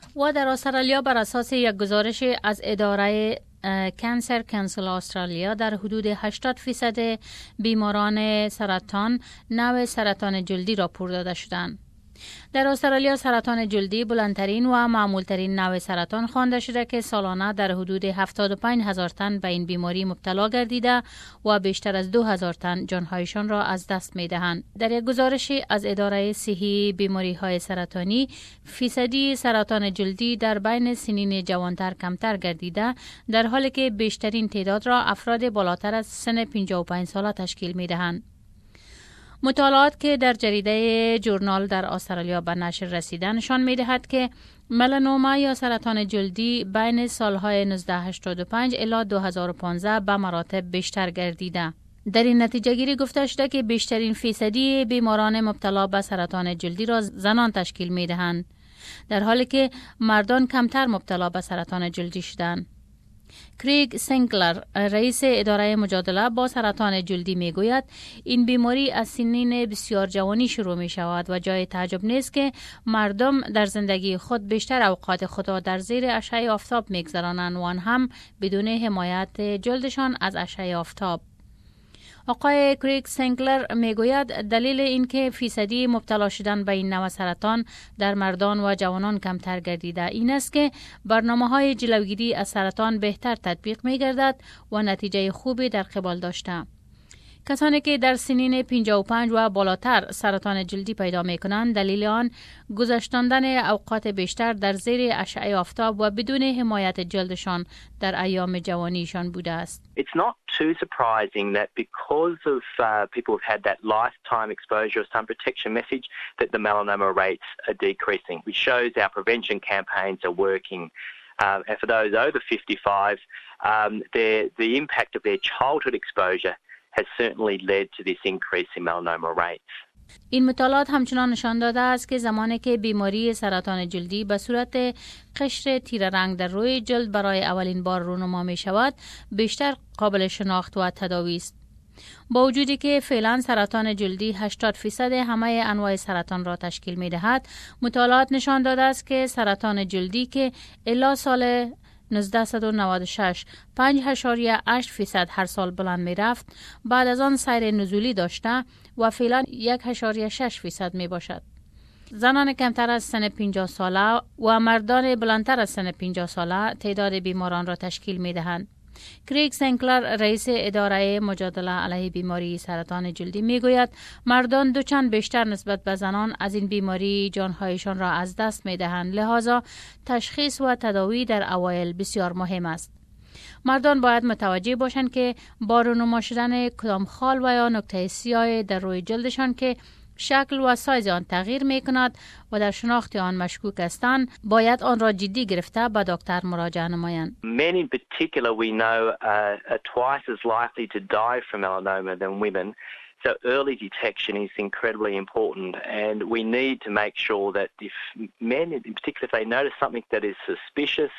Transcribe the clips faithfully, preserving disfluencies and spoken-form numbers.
و در استرالیا بر اساس یک گزارش از اداره کانسر کانسل استرالیا در حدود هشتاد فیصد بیماران سرطان نوع سرطان جلدی را راپور داده شدند. در استرالیا سرطان جلدی بلندترین و معمولترین نوع سرطان خوانده شده که سالانه در حدود هفتاد و پنج هزار تن به این بیماری مبتلا گردیده و بیشتر از دو هزار تن جانهایشان را از دست می دهند. در یک گزارشی از اداره صحی بیماری های سرطانی، فیصدی سرطان جلدی در بین سنین جوانتر کمتر گردیده، در حالی که بیشترین تعداد را افراد بالاتر از سن پنجاه و پنج ساله تشکیل می دهند. مطالعات که در جریده جورنال در استرالیا به نشر رسیدن نشان می‌دهد که ملانوما یا سرطان جلدی بین سالهای نوزده هشتاد و پنج الی دو هزار و پانزده به مراتب بیشتر گردیده. در این نتیجه گیری گفته شده که بیشترین فیصدی بیماران مبتلا به سرطان جلدی را زنان تشکیل می‌دهند، در حالی که مردان کمتر مبتلا به سرطان جلدی شدند. کریگ سنگلر، رئیس اداره مجادله با سرطان جلدی می گوید این بیماری از سنین بسیار جوانی شروع می شود و جای تعجب نیست که مردم در زندگی خود بیشتر اوقات خود را در زیر اشعه آفتاب می گذرانند و آن هم بدون حمایت جلدشان از اشعه آفتاب. آقای کریگ سنگلر میگوید دلیل اینکه فیصدی مبتلا شدن به این نوع سرطان در مردان و جوانان کمتر گردیده این است که برنامه‌های جلوگیری از سرطان بهتر تطبیق می‌گردد و نتیجه خوبی در قبال داشته. کسانی که در سنین پنجاه و پنج و بالاتر سرطان جلدی پیدا می‌کنند دلیل آن گذشتاندن اوقات بیشتر در زیر اشعه آفتاب و بدون حمایت جلدشان در ایام جوانیشان بوده است. It's not too surprising that because of uh, people who've had that lifetime exposure of sun protection message that the melanoma rates are decreasing, which shows our prevention campaigns are working. Um, and for those over fifty-five, um, the impact of their childhood exposure has certainly led to this increase in melanoma rates. این مطالعات همچنان نشان داده است که زمانی که بیماری سرطان جلدی به صورت قشر تیره رنگ در روی جلد برای اولین بار رونما می شود، بیشتر قابل شناخت و تداوی است. با وجودی که فعلا سرطان جلدی هشتاد فیصد همه انواع سرطان را تشکیل می دهد، مطالعات نشان داده است که سرطان جلدی که الی سال نوزده نود و شش پنج اشاریه هشت فیصد هر سال بلند می رفت، بعد از آن سیر نزولی داشته و فعلا یک اشاریه شش فیصد می باشد. زنان کمتر از سن پنجاه ساله و مردان بلندتر از سن پنجاه ساله تعداد بیماران را تشکیل می دهند. کریگ سنگلر، رئیس اداره مجادله علیه بیماری سرطان جلدی می گوید مردان دو چند بیشتر نسبت به زنان از این بیماری جانهایشان را از دست می دهند، لذا تشخیص و تداوی در اوایل بسیار مهم است. مردان باید متوجه باشند که با رونما شدن کدام خال و یا نقطه سیاه در روی جلدشان که شکل و سایز آن تغییر می کند و در شناخت آن مشکوک هستند، باید آن را جدی گرفته به دکتر مراجعه نمایند. Men in particular we know are, are twice as likely to die from melanoma than women. So early detection is incredibly important, and we need to make sure that if men, in particular, if they notice something that is suspicious,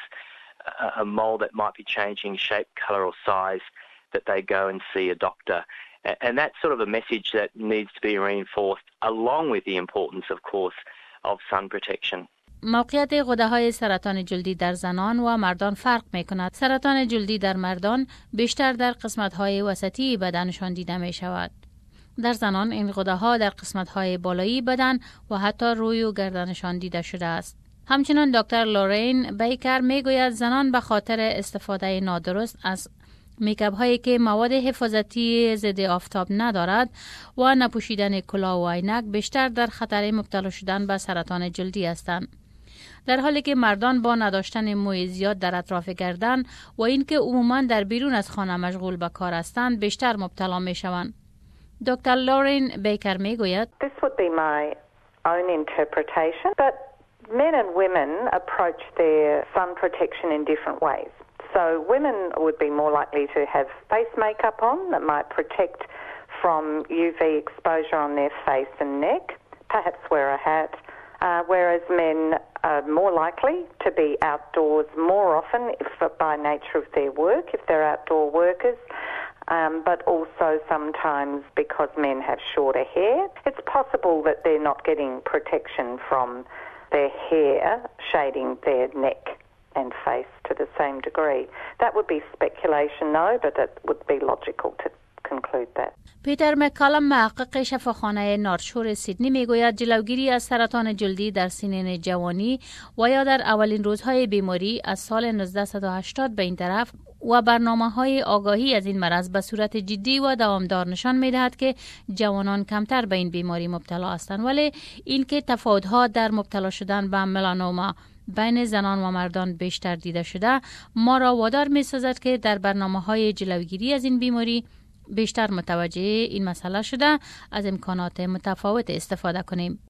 a mole that might be changing shape, color or size, that they go and see a doctor. And that's sort of a message that needs to be reinforced along with the importance, of course, of sun protection. موقعیت غده‌های سرطان جلدی در زنان و مردان فرق می‌کند. سرطان جلدی در مردان بیشتر در قسمت‌های وسطی بدنشان دیده می‌شود. در زنان این غده‌ها در قسمت‌های بالایی بدن و حتی روی و گردنشان دیده شده است. همچنین دکتر لورین بیکر میگوید زنان به خاطر استفاده نادرست از میکاپ هایی که مواد حفاظتی ضد آفتاب ندارد و نپوشیدن کلاه و عینک بیشتر در خطر مبتلا شدن به سرطان جلدی هستند، در حالی که مردان با نداشتن موی زیاد در اطراف گردن و اینکه عموما در بیرون از خانه مشغول به کار هستند بیشتر مبتلا می شوند. دکتر لورین بیکر می گوید This would be my own interpretation, but men and women approach their sun protection in different ways. So women would be more likely to have face makeup on that might protect from U V exposure on their face and neck, perhaps wear a hat, uh, whereas men are more likely to be outdoors more often if, by nature of their work, if they're outdoor workers, um, but also sometimes because men have shorter hair. It's possible that they're not getting protection from their hair shading their neck and face to the same degree. That would be speculation, no, but it would be logical to conclude that. پیتر مکالم محقق شفاخانه نارتشور سیدنی میگوید جلوگیری از سرطان جلدی در سنین جوانی و یا در اولین روزهای بیماری از سال نوزده هشتاد به این طرف و برنامه‌های آگاهی از این مرض به صورت جدی و دوامدار نشان می‌دهد که جوانان کمتر به این بیماری مبتلا هستند، ولی اینکه تفاوت‌ها در مبتلا شدن به ملانوما بین زنان و مردان بیشتر دیده شده ما را وادار می‌سازد که در برنامه‌های جلوگیری از این بیماری بیشتر متوجه این مسئله شده از امکانات متفاوت استفاده کنیم.